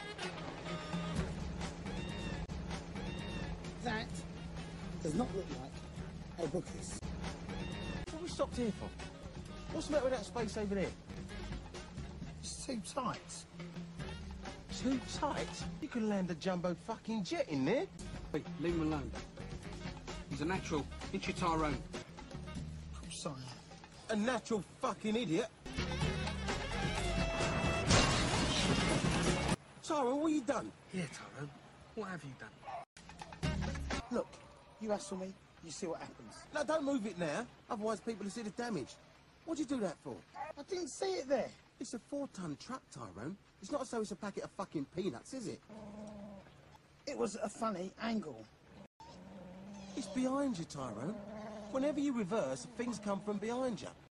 That does not look like a bookcase. What have we stopped here for? What's the matter with that space over there? It's too tight. Too tight? You can land a jumbo fucking jet in there. Hey, leave him alone. He's a natural. It's your Tyrone. Of course I am. A natural fucking idiot. Tyrone, what have you done? Yeah, Tyrone. What have you done? Look, you hassle me, you see what happens. No, don't move it now. Otherwise people will see the damage. What'd you do that for? I didn't see it there. It's a 4-ton truck, Tyrone. It's not as though it's a packet of fucking peanuts, is it? It was a funny angle. It's behind you, Tyrone. Whenever you reverse, things come from behind you.